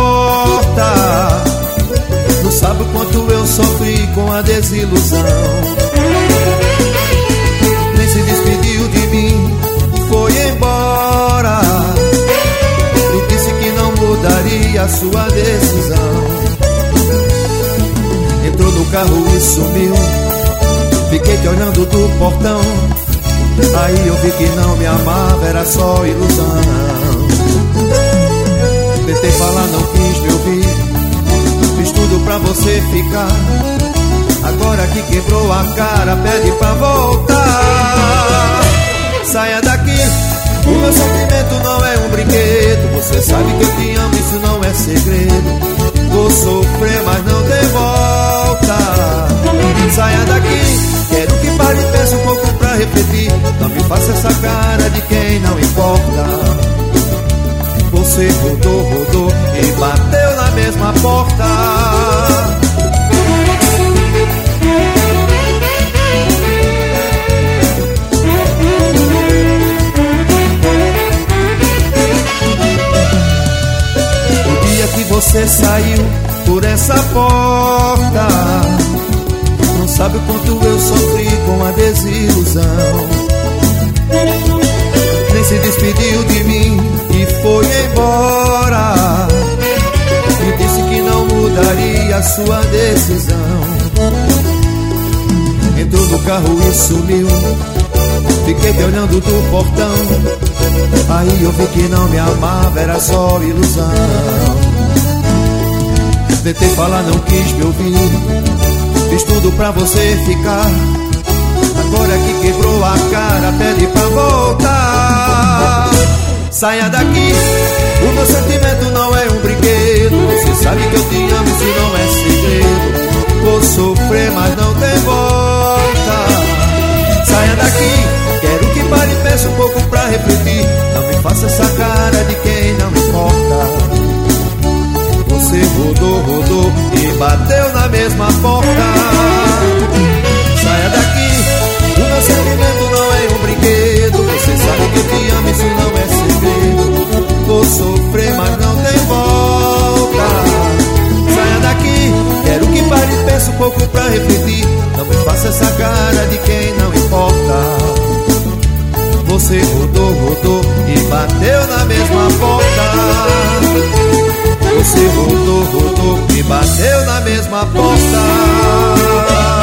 porta. Não sabe o quanto eu sofri com a desilusão. Nem se despediu de mim, foi embora. E disse que não mudaria a sua decisão. Entrou no carro e sumiu. Fiquei te olhando do portão. Aí eu vi que não me amava, era só ilusão. Tentei falar, não quis me ouvir. Fiz tudo pra você ficar. Agora que quebrou a cara, pede pra voltar. Saia daqui, o meu sentimento não é um brinquedo. Você sabe que eu te amo, isso não é segredo. Vou sofrer, mas não tem volta. Saia daqui, quero que pare e pense um pouco pra refletir. Não me faça essa cara de quem não importa. Você rodou, rodou e bateu na mesma porta. O dia que você saiu por essa porta, não sabe o quanto eu sofri com a desilusão. Nem se despediu de mim e foi embora. E disse que não mudaria a sua decisão. Entrou no carro e sumiu. Fiquei te olhando do portão. Aí eu vi que não me amava, era só ilusão. Tentei falar, não quis me ouvir. Fiz tudo pra você ficar. Agora que quebrou a cara, pede pra voltar. Saia daqui, o meu sentimento não é um brinquedo. Você sabe que eu te amo, isso não é segredo. Vou sofrer, mas não tem volta. Saia daqui, quero que pare e pense um pouco pra refletir. Não me faça essa cara de quem não importa. Você rodou, rodou e bateu na mesma porta. Saia daqui, o meu sentimento não é um brinquedo. Você sabe que eu te amo, isso não é segredo. Vou sofrer, mas não tem volta. Saia daqui, quero que pare e pense um pouco pra refletir. Não me faça essa cara de quem não importa. Você rodou, rodou e bateu na mesma porta. Você rodou, rodou e bateu na mesma porta.